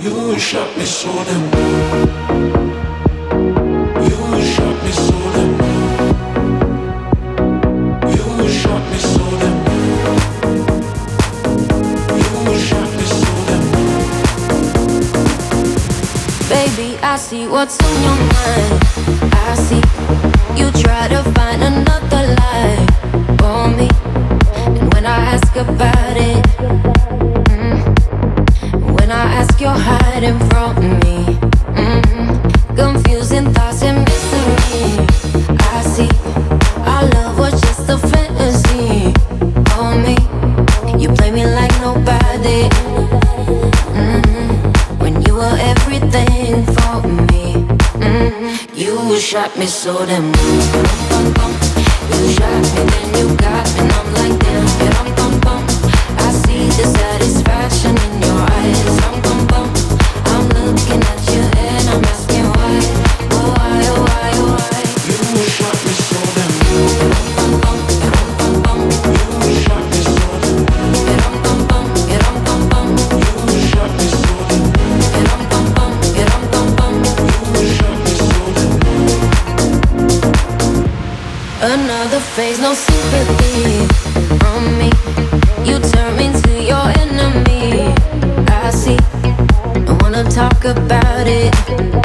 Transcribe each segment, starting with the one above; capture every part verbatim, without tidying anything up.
You shot me so damn. You shot me so damn. You shot me so damn. You shot me so damn. Baby, I see what's on your mind. I see you try to find another lie for me. And when I ask about it, mm, when I ask, you're hiding from me. Mm, confusing thoughts and mystery. I see our love was just a fantasy for me. You play me like nobody. Mm, when you were everything for me. Mm, you shot me so damn. You shot me, then you got me, and I'm like damn. Bum, bum, bum. I see the satisfaction in your eyes. Bum, bum, bum. I'm looking at you and I'm asking why, oh why, oh why, oh why. You shot me so damn. Bum, bum, bum, bum, bum. You shot me so damn. Bum, bum, bum, bum, bum. You shot me so damn. Bum, bum, bum, bum. You shot me so damn. Another phase, no sympathy from me. You turn me to your enemy. I see, I wanna talk about it.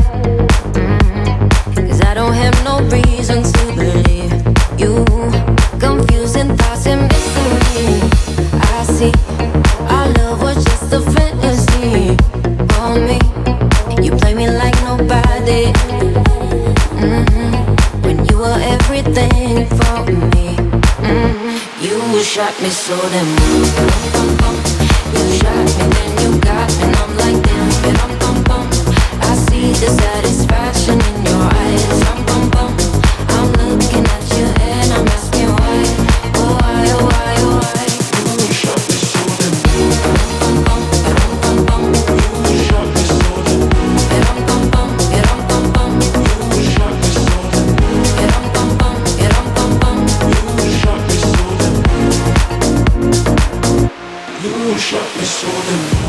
Mm, Cause I don't have no reason to believe you. Confusing thoughts and mystery. I see, our love was just a fantasy for me. You play me like nobody. Mm-hmm. When you were everything for me. Mm-hmm. You shot me so damn. You shot me, then you got me, and I'm like damn. Bum, bum, bum. I see the satisfaction in your eyes. Bum, bum, bum. I'm looking at you and I'm asking why, oh why, oh why, oh why. You shot me so damn. Bum, bum, bum, bum, bum. You shot me so damn. Bum, bum, bum, bum, bum. You shot me so damn. Bum, bum, bum, bum. You shot me so damn. You shot me so damn.